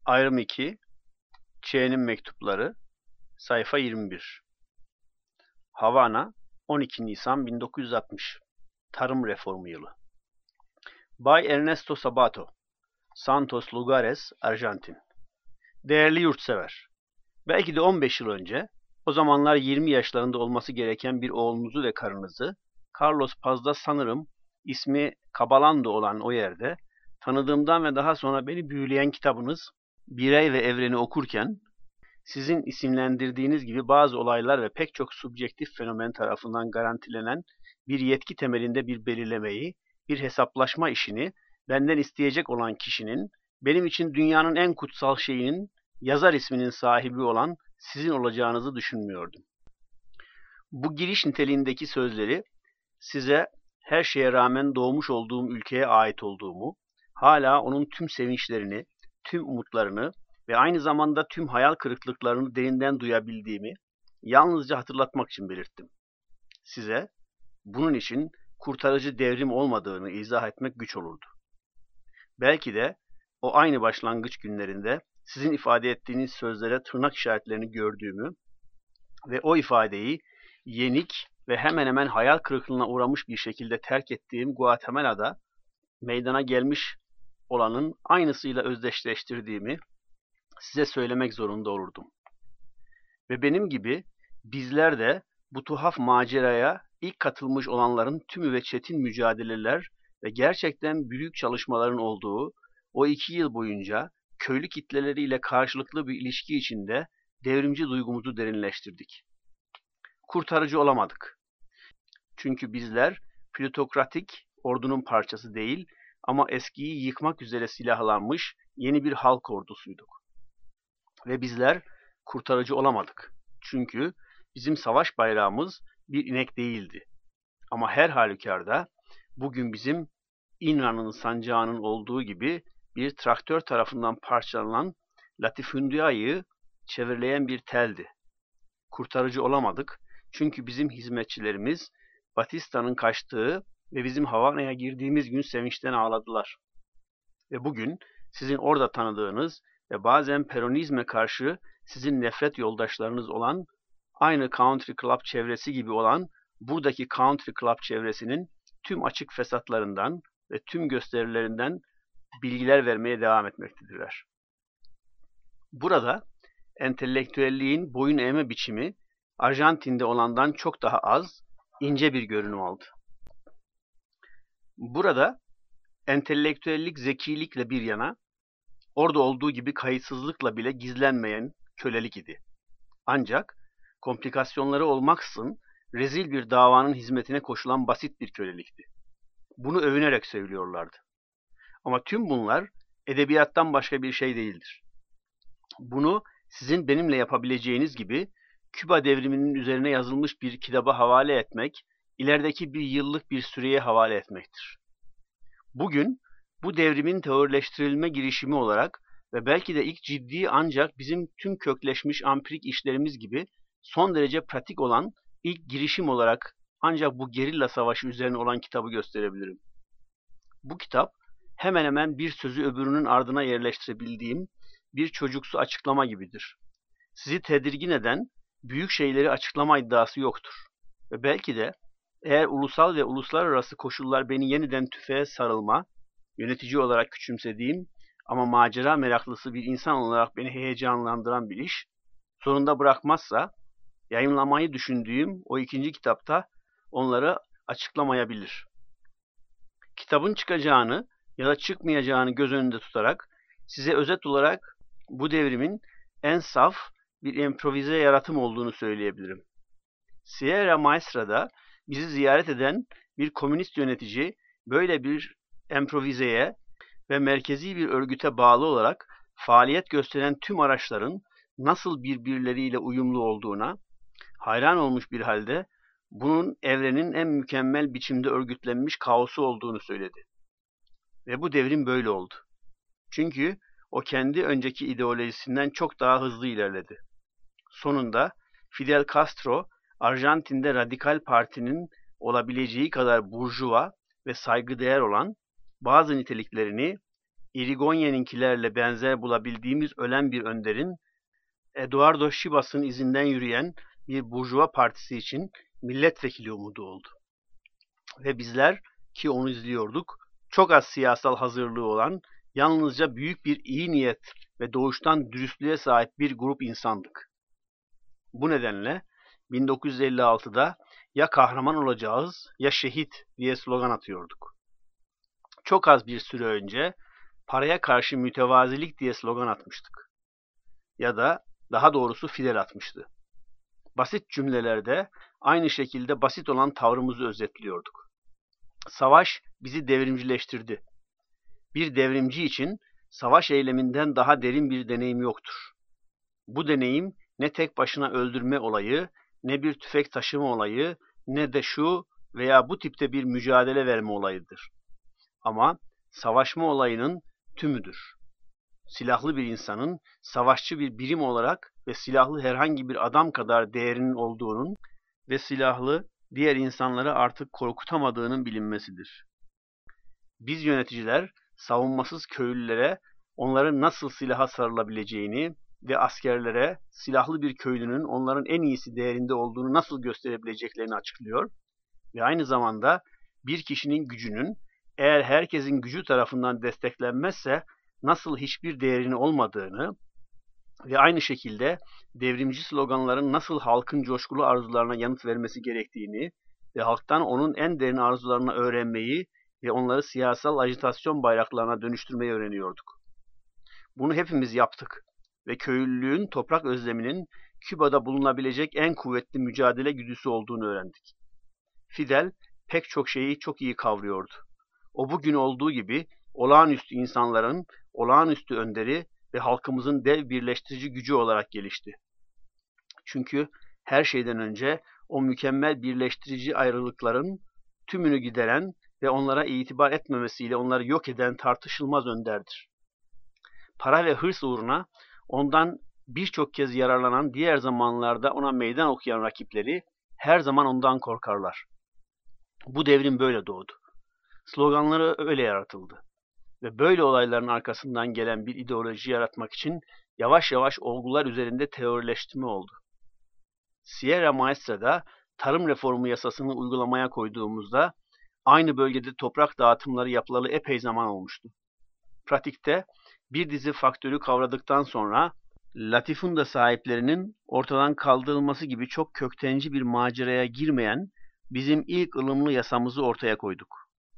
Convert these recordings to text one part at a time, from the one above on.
Ayrım 2, Ç'nin mektupları, sayfa 21. Havana, 12 Nisan 1960. Tarım reformu yılı. Bay Ernesto Sabato, Santos Lugares, Arjantin. Değerli yurtsever, belki de 15 yıl önce, o zamanlar 20 yaşlarında olması gereken bir oğlunuzu ve karınızı, Carlos Paz'da sanırım ismi Cabalando olan o yerde, tanıdığımdan ve daha sonra beni büyüleyen kitabınız Birey ve Evreni okurken, sizin isimlendirdiğiniz gibi bazı olaylar ve pek çok subjektif fenomen tarafından garantilenen bir yetki temelinde bir belirlemeyi, bir hesaplaşma işini benden isteyecek olan kişinin, benim için dünyanın en kutsal şeyinin, yazar isminin sahibi olan sizin olacağınızı düşünmüyordum. Bu giriş niteliğindeki sözleri size her şeye rağmen doğmuş olduğum ülkeye ait olduğumu, hala onun tüm sevinçlerini, tüm umutlarını ve aynı zamanda tüm hayal kırıklıklarını derinden duyabildiğimi yalnızca hatırlatmak için belirttim. Size bunun için kurtarıcı devrim olmadığını izah etmek güç olurdu. Belki de o aynı başlangıç günlerinde sizin ifade ettiğiniz sözlere tırnak işaretlerini gördüğümü ve o ifadeyi yenik ve hemen hemen hayal kırıklığına uğramış bir şekilde terk ettiğim Guatemala'da meydana gelmiş olanın aynısıyla özdeşleştirdiğimi size söylemek zorunda olurdum. Ve benim gibi bizler de bu tuhaf maceraya ilk katılmış olanların tümü ve çetin mücadeleler ve gerçekten büyük çalışmaların olduğu o 2 yıl boyunca köylü kitleleriyle karşılıklı bir ilişki içinde devrimci duygumuzu derinleştirdik. Kurtarıcı olamadık. Çünkü bizler plütokratik ordunun parçası değil ama eskiyi yıkmak üzere silahlanmış yeni bir halk ordusuyduk. Ve bizler kurtarıcı olamadık. Çünkü bizim savaş bayrağımız bir inek değildi. Ama her halükarda bugün bizim İnönü'nün sancağının olduğu gibi bir traktör tarafından parçalanan latifundiayı çevreleyen bir teldi. Kurtarıcı olamadık çünkü bizim hizmetçilerimiz Batista'nın kaçtığı ve bizim Havana'ya girdiğimiz gün sevinçten ağladılar. Ve bugün sizin orada tanıdığınız ve bazen Peronizme karşı sizin nefret yoldaşlarınız olan, aynı Country Club çevresi gibi olan buradaki Country Club çevresinin tüm açık fesatlarından ve tüm gösterilerinden bilgiler vermeye devam etmektedirler. Burada entelektüelliğin boyun eğme biçimi Arjantin'de olandan çok daha az, ince bir görünüm aldı. Burada entelektüellik zekilikle bir yana, orada olduğu gibi kayıtsızlıkla bile gizlenmeyen kölelik idi. Ancak komplikasyonları olmaksızın rezil bir davanın hizmetine koşulan basit bir kölelikti. Bunu övünerek söylüyorlardı. Ama tüm bunlar edebiyattan başka bir şey değildir. Bunu sizin benimle yapabileceğiniz gibi Küba devriminin üzerine yazılmış bir kitaba havale etmek, ilerideki bir yıllık bir süreye havale etmektir. Bugün bu devrimin teorileştirilme girişimi olarak ve belki de ilk ciddi ancak bizim tüm kökleşmiş ampirik işlerimiz gibi son derece pratik olan ilk girişim olarak ancak bu gerilla savaşı üzerine olan kitabı gösterebilirim. Bu kitap hemen hemen bir sözü öbürünün ardına yerleştirebildiğim bir çocuksu açıklama gibidir. Sizi tedirgin eden büyük şeyleri açıklama iddiası yoktur. Ve belki de eğer ulusal ve uluslararası koşullar beni yeniden tüfeğe sarılma, yönetici olarak küçümsediğim ama macera meraklısı bir insan olarak beni heyecanlandıran bir iş, sonunda bırakmazsa, yayımlamayı düşündüğüm o ikinci kitapta onları açıklamayabilir. Kitabın çıkacağını ya da çıkmayacağını göz önünde tutarak size özet olarak bu devrimin en saf bir improvize yaratım olduğunu söyleyebilirim. Sierra Maestra'da bizi ziyaret eden bir komünist yönetici böyle bir improvizeye ve merkezi bir örgüte bağlı olarak faaliyet gösteren tüm araçların nasıl birbirleriyle uyumlu olduğuna hayran olmuş bir halde bunun evrenin en mükemmel biçimde örgütlenmiş kaosu olduğunu söyledi. Ve bu devrim böyle oldu. Çünkü o kendi önceki ideolojisinden çok daha hızlı ilerledi. Sonunda Fidel Castro, Arjantin'de radikal partinin olabileceği kadar burjuva ve saygıdeğer olan bazı niteliklerini Irigoyen'inkilerle benzer bulabildiğimiz ölen bir önderin, Eduardo Chibas'ın izinden yürüyen bir burjuva partisi için milletvekili umudu oldu. Ve bizler ki onu izliyorduk, çok az siyasal hazırlığı olan, yalnızca büyük bir iyi niyet ve doğuştan dürüstlüğe sahip bir grup insandık. Bu nedenle 1956'da ya kahraman olacağız ya şehit diye slogan atıyorduk. Çok az bir süre önce paraya karşı mütevazilik diye slogan atmıştık. Ya da daha doğrusu Fidel atmıştı. Basit cümlelerde aynı şekilde basit olan tavrımızı özetliyorduk. Savaş bizi devrimcileştirdi. Bir devrimci için savaş eyleminden daha derin bir deneyim yoktur. Bu deneyim ne tek başına öldürme olayı, ne bir tüfek taşıma olayı, ne de şu veya bu tipte bir mücadele verme olayıdır. Ama savaşma olayının tümüdür. Silahlı bir insanın savaşçı bir birim olarak ve silahlı herhangi bir adam kadar değerinin olduğunun ve silahlı diğer insanları artık korkutamadığının bilinmesidir. Biz yöneticiler savunmasız köylülere onların nasıl silaha sarılabileceğini ve askerlere silahlı bir köylünün onların en iyisi değerinde olduğunu nasıl gösterebileceklerini açıklıyor ve aynı zamanda bir kişinin gücünün eğer herkesin gücü tarafından desteklenmezse nasıl hiçbir değerini olmadığını ve aynı şekilde devrimci sloganların nasıl halkın coşkulu arzularına yanıt vermesi gerektiğini ve halktan onun en derin arzularını öğrenmeyi ve onları siyasal ajitasyon bayraklarına dönüştürmeyi öğreniyorduk. Bunu hepimiz yaptık ve köylülüğün toprak özleminin Küba'da bulunabilecek en kuvvetli mücadele güdüsü olduğunu öğrendik. Fidel pek çok şeyi çok iyi kavruyordu. O bugün olduğu gibi olağanüstü insanların olağanüstü önderi ve halkımızın dev birleştirici gücü olarak gelişti. Çünkü her şeyden önce o mükemmel birleştirici ayrılıkların tümünü gideren ve onlara itibar etmemesiyle onları yok eden tartışılmaz önderdir. Para ve hırs uğruna ondan birçok kez yararlanan diğer zamanlarda ona meydan okuyan rakipleri her zaman ondan korkarlar. Bu devrim böyle doğdu. Sloganları öyle yaratıldı. Ve böyle olayların arkasından gelen bir ideoloji yaratmak için yavaş yavaş olgular üzerinde teorileştirme oldu. Sierra Maestra'da tarım reformu yasasını uygulamaya koyduğumuzda aynı bölgede toprak dağıtımları yapılalı epey zaman olmuştu. Pratikte bir dizi faktörü kavradıktan sonra latifunda sahiplerinin ortadan kaldırılması gibi çok köktenci bir maceraya girmeyen bizim ilk ılımlı yasamızı ortaya koyduk.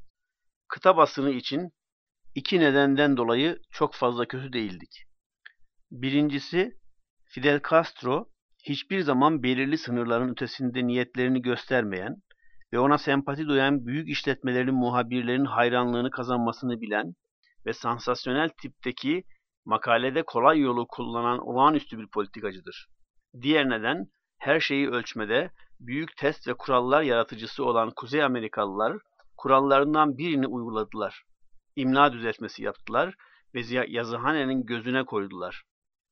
Kıta basını için iki nedenden dolayı çok fazla kötü değildik. Birincisi, Fidel Castro hiçbir zaman belirli sınırların ötesinde niyetlerini göstermeyen ve ona sempati duyan büyük işletmelerin muhabirlerin hayranlığını kazanmasını bilen ve sansasyonel tipteki makalede kolay yolu kullanan olağanüstü bir politikacıdır. Diğer neden, her şeyi ölçmede büyük test ve kurallar yaratıcısı olan Kuzey Amerikalılar kurallarından birini uyguladılar. İmla düzeltmesi yaptılar ve yazıhanenin gözüne koydular.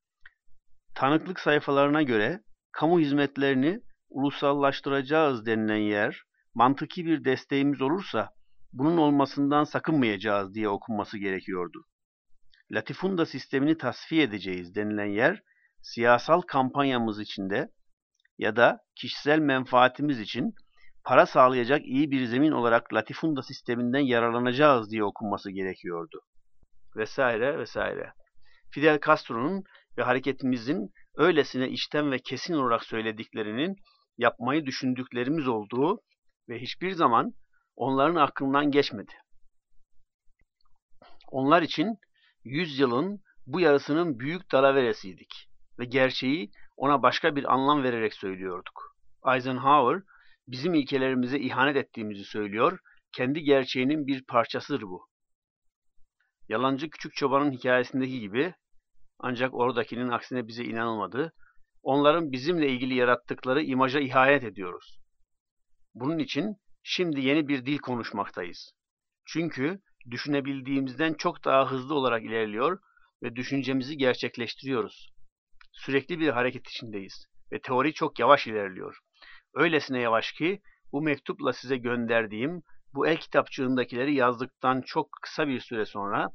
Tanıklık sayfalarına göre kamu hizmetlerini ulusallaştıracağız denilen yer, mantıki bir desteğimiz olursa bunun olmasından sakınmayacağız diye okunması gerekiyordu. Latifunda sistemini tasfiye edeceğiz denilen yer, siyasal kampanyamız içinde ya da kişisel menfaatimiz için para sağlayacak iyi bir zemin olarak latifunda sisteminden yararlanacağız diye okunması gerekiyordu. Vesaire vesaire. Fidel Castro'nun ve hareketimizin öylesine içten ve kesin olarak söylediklerinin yapmayı düşündüklerimiz olduğu ve hiçbir zaman onların aklından geçmedi. Onlar için 100 yılın bu yarısının büyük dalaveresiydik ve gerçeği ona başka bir anlam vererek söylüyorduk. Eisenhower bizim ilkelerimize ihanet ettiğimizi söylüyor, kendi gerçeğinin bir parçasıdır bu. Yalancı küçük çobanın hikayesindeki gibi, ancak oradakinin aksine bize inanılmadı, onların bizimle ilgili yarattıkları imaja ihanet ediyoruz. Bunun için şimdi yeni bir dil konuşmaktayız. Çünkü düşünebildiğimizden çok daha hızlı olarak ilerliyor ve düşüncemizi gerçekleştiriyoruz. Sürekli bir hareket içindeyiz ve teori çok yavaş ilerliyor. Öylesine yavaş ki bu mektupla size gönderdiğim bu el kitapçığındakileri yazdıktan çok kısa bir süre sonra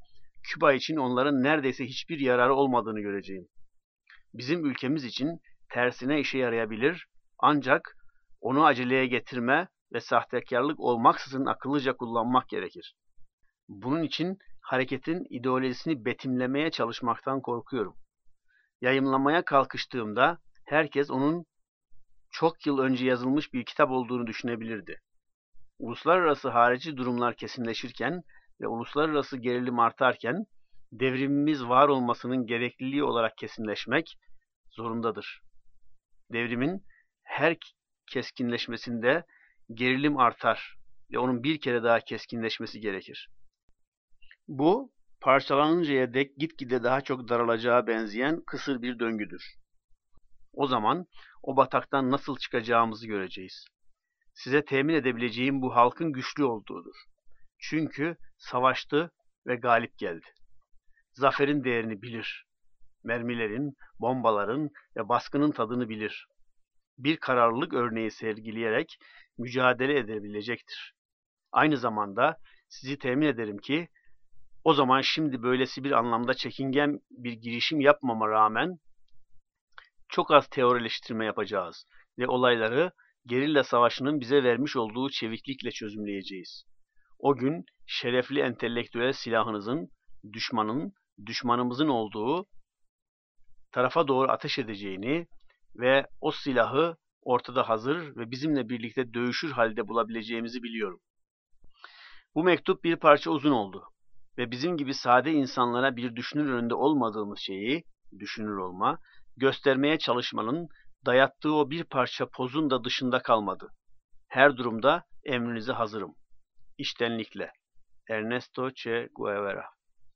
Küba için onların neredeyse hiçbir yararı olmadığını göreceğim. Bizim ülkemiz için tersine işe yarayabilir, ancak onu aceleye getirme ve sahtekarlık olmaksızın akıllıca kullanmak gerekir. Bunun için hareketin ideolojisini betimlemeye çalışmaktan korkuyorum. Yayımlamaya kalkıştığımda herkes onun çok yıl önce yazılmış bir kitap olduğunu düşünebilirdi. Uluslararası harici durumlar kesinleşirken ve uluslararası gerilim artarken devrimimiz var olmasının gerekliliği olarak kesinleşmek zorundadır. Devrimin her keskinleşmesinde gerilim artar ve onun bir kere daha keskinleşmesi gerekir. Bu, parçalanıncaya dek gitgide daha çok daralacağı benzeyen kısır bir döngüdür. O zaman o bataktan nasıl çıkacağımızı göreceğiz. Size temin edebileceğim bu halkın güçlü olduğudur. Çünkü savaştı ve galip geldi. Zaferin değerini bilir. Mermilerin, bombaların ve baskının tadını bilir. Bir kararlılık örneği sergileyerek mücadele edebilecektir. Aynı zamanda sizi temin ederim ki o zaman şimdi böylesi bir anlamda çekingen bir girişim yapmama rağmen çok az teorileştirme yapacağız ve olayları gerilla savaşının bize vermiş olduğu çeviklikle çözümleyeceğiz. O gün şerefli entelektüel silahınızın düşmanımızın olduğu tarafa doğru ateş edeceğini ve o silahı ortada hazır ve bizimle birlikte dövüşür halde bulabileceğimizi biliyorum. Bu mektup bir parça uzun oldu ve bizim gibi sade insanlara bir düşünür önünde olmadığımız şeyi, düşünür olma, göstermeye çalışmanın dayattığı o bir parça pozun da dışında kalmadı. Her durumda emrinize hazırım. İçtenlikle. Ernesto Che Guevara.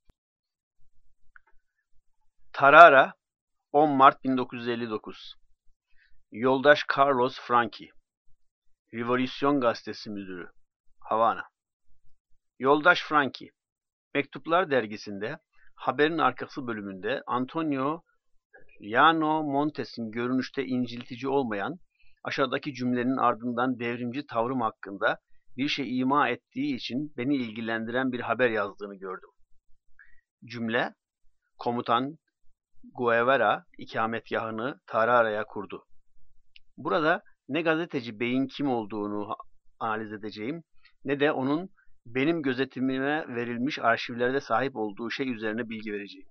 Tarara, 10 Mart 1959. Yoldaş Carlos Franchi. Revolüsyon Gazetesi Müdürü. Havana. Yoldaş Franchi. Mektuplar dergisinde haberin arkası bölümünde Antonio Llano Montes'in görünüşte inciltici olmayan aşağıdaki cümlenin ardından devrimci tavrım hakkında bir şey ima ettiği için beni ilgilendiren bir haber yazdığını gördüm. Cümle, komutan Guevara ikametgahını Tarara'ya kurdu. Burada ne gazeteci beyin kim olduğunu analiz edeceğim ne de onun benim gözetimime verilmiş arşivlerde sahip olduğu şey üzerine bilgi vereceğim.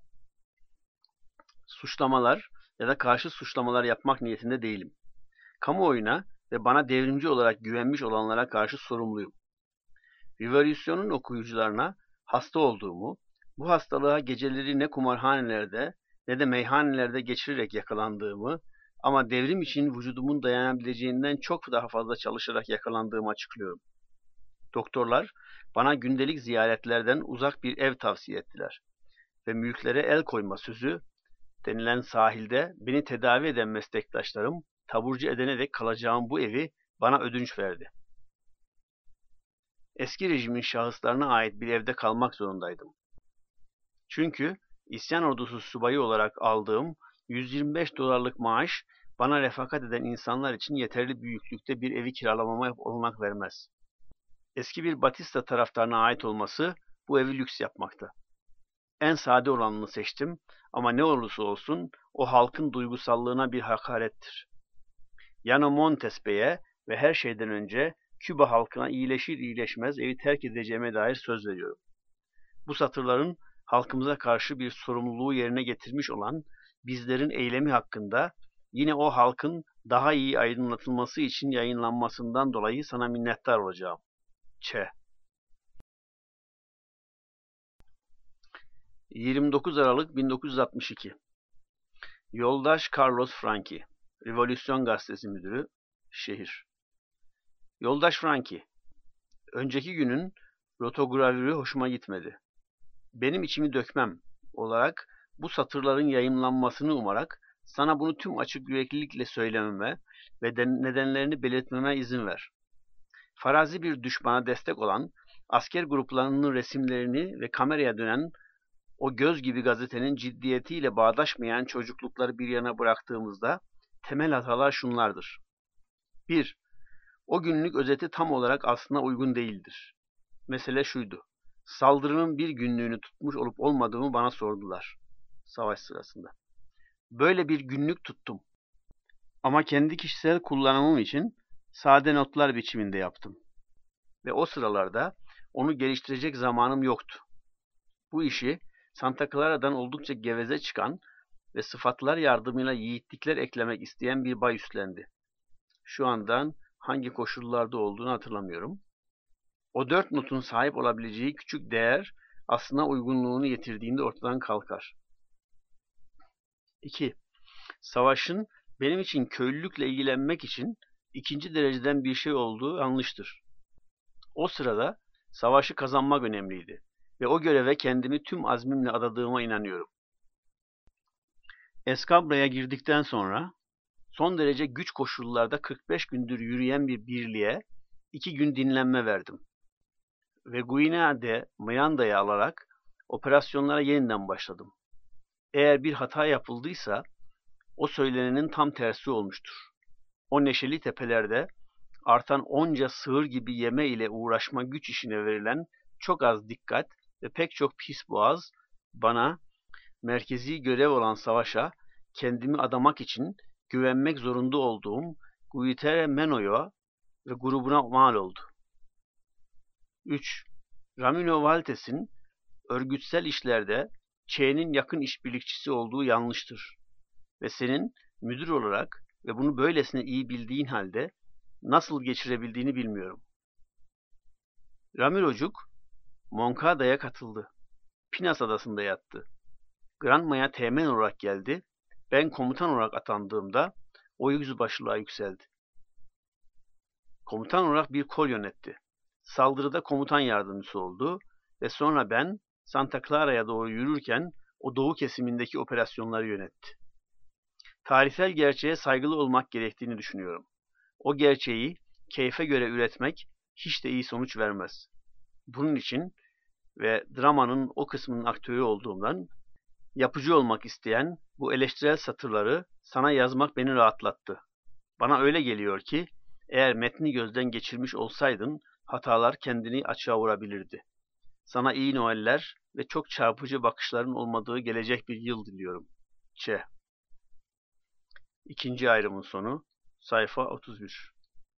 Suçlamalar ya da karşı suçlamalar yapmak niyetinde değilim. Kamuoyuna ve bana devrimci olarak güvenmiş olanlara karşı sorumluyum. Revolüsyonun okuyucularına hasta olduğumu, bu hastalığa geceleri ne kumarhanelerde ne de meyhanelerde geçirerek yakalandığımı ama devrim için vücudumun dayanabileceğinden çok daha fazla çalışarak yakalandığımı açıklıyorum. Doktorlar bana gündelik ziyaretlerden uzak bir ev tavsiye ettiler ve mülklere el koyma sözü denilen sahilde beni tedavi eden meslektaşlarım taburcu edene dek kalacağım bu evi bana ödünç verdi. Eski rejimin şahıslarına ait bir evde kalmak zorundaydım. Çünkü isyan ordusu subayı olarak aldığım 125 dolarlık maaş bana refakat eden insanlar için yeterli büyüklükte bir evi kiralamama olanak vermez. Eski bir Batista taraftarına ait olması bu evi lüks yapmakta. En sade olanını seçtim ama ne olursa olsun o halkın duygusallığına bir hakarettir. Llano Montes Bey'e ve her şeyden önce Küba halkına iyileşir iyileşmez evi terk edeceğime dair söz veriyorum. Bu satırların halkımıza karşı bir sorumluluğu yerine getirmiş olan bizlerin eylemi hakkında yine o halkın daha iyi aydınlatılması için yayınlanmasından dolayı sana minnettar olacağım. Ç. 29 Aralık 1962. Yoldaş Carlos Franchi, Revolüsyon Gazetesi Müdürü, Şehir. Yoldaş Franchi, önceki günün rotogravürü hoşuma gitmedi. Benim içimi dökmem olarak bu satırların yayımlanmasını umarak sana bunu tüm açık yüreklilikle söylememe ve nedenlerini belirtmeme izin ver. Farazi bir düşmana destek olan asker gruplarının resimlerini ve kameraya dönen o göz gibi gazetenin ciddiyetiyle bağdaşmayan çocuklukları bir yana bıraktığımızda temel hatalar şunlardır. 1. O günlük özeti tam olarak aslına uygun değildir. Mesele şuydu. Saldırının bir günlüğünü tutmuş olup olmadığımı bana sordular savaş sırasında. Böyle bir günlük tuttum. Ama kendi kişisel kullanımım için sade notlar biçiminde yaptım. Ve o sıralarda onu geliştirecek zamanım yoktu. Bu işi Santa Clara'dan oldukça geveze çıkan ve sıfatlar yardımıyla yiğitlikler eklemek isteyen bir bay üstlendi. Şu andan hangi koşullarda olduğunu hatırlamıyorum. O 4 notun sahip olabileceği küçük değer aslına uygunluğunu yitirdiğinde ortadan kalkar. 2. Savaşın benim için köylülükle ilgilenmek için ikinci dereceden bir şey olduğu yanlıştır. O sırada savaşı kazanmak önemliydi ve o göreve kendimi tüm azmimle adadığıma inanıyorum. Escabra'ya girdikten sonra son derece güç koşullarda 45 gündür yürüyen bir birliğe 2 gün dinlenme verdim. Ve Guinea de Miranda'yı alarak operasyonlara yeniden başladım. Eğer bir hata yapıldıysa o söylenenin tam tersi olmuştur. O neşeli tepelerde artan onca sığır gibi yeme ile uğraşma güç işine verilen çok az dikkat ve pek çok pis boğaz bana merkezi görev olan savaşa kendimi adamak için güvenmek zorunda olduğum Guitere Meno'ya ve grubuna mal oldu. 3. Ramiro Valtes'in örgütsel işlerde Ç'nin yakın işbirlikçisi olduğu yanlıştır. Ve senin müdür olarak ve bunu böylesine iyi bildiğin halde nasıl geçirebildiğini bilmiyorum. Ramirocuk, Moncada'ya katıldı. Pinas adasında yattı. Granma'ya teğmen olarak geldi. Ben komutan olarak atandığımda o yüzbaşılığa yükseldi. Komutan olarak bir kol yönetti. Saldırıda komutan yardımcısı oldu ve sonra ben Santa Clara'ya doğru yürürken o doğu kesimindeki operasyonları yönetti. Tarihsel gerçeğe saygılı olmak gerektiğini düşünüyorum. O gerçeği keyfe göre üretmek hiç de iyi sonuç vermez. Bunun için ve dramanın o kısmının aktörü olduğumdan yapıcı olmak isteyen bu eleştirel satırları sana yazmak beni rahatlattı. Bana öyle geliyor ki eğer metni gözden geçirmiş olsaydın hatalar kendini açığa vurabilirdi. Sana iyi Noeller ve çok çarpıcı bakışların olmadığı gelecek bir yıl diliyorum. Ç. İkinci ayrımın sonu sayfa 31.